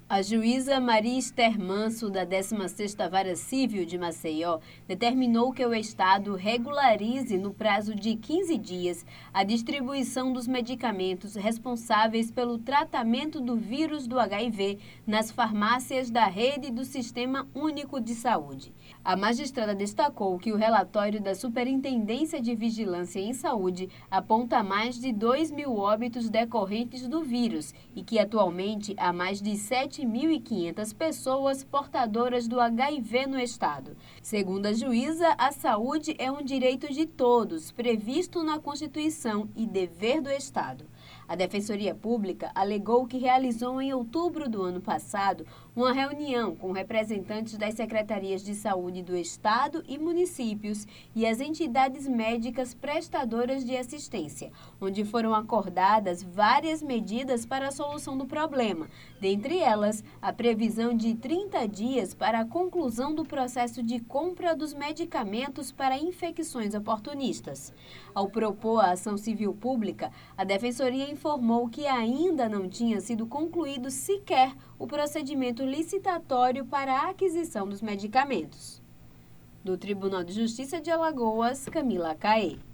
A juíza Maria Esther Manso, da 16ª Vara Civil de Maceió, determinou que o Estado regularize no prazo de 15 dias a distribuição dos medicamentos responsáveis pelo tratamento do vírus do HIV nas farmácias da rede do Sistema Único de Saúde. A magistrada destacou que o relatório da Superintendência de Vigilância em Saúde aponta mais de 2.000 óbitos decorrentes do vírus e que atualmente há mais de 7.500 pessoas portadoras do HIV no estado. Segundo a juíza, a saúde é um direito de todos, previsto na Constituição e dever do Estado. A Defensoria Pública alegou que realizou em outubro do ano passado uma reunião com representantes das secretarias de saúde do Estado e municípios e as entidades médicas prestadoras de assistência, onde foram acordadas várias medidas para a solução do problema, dentre elas a previsão de 30 dias para a conclusão do processo de compra dos medicamentos para infecções oportunistas. Ao propor a ação civil pública, a Defensoria informou que ainda não tinha sido concluído sequer o procedimento licitatório para a aquisição dos medicamentos. Do Tribunal de Justiça de Alagoas, Camila Caê.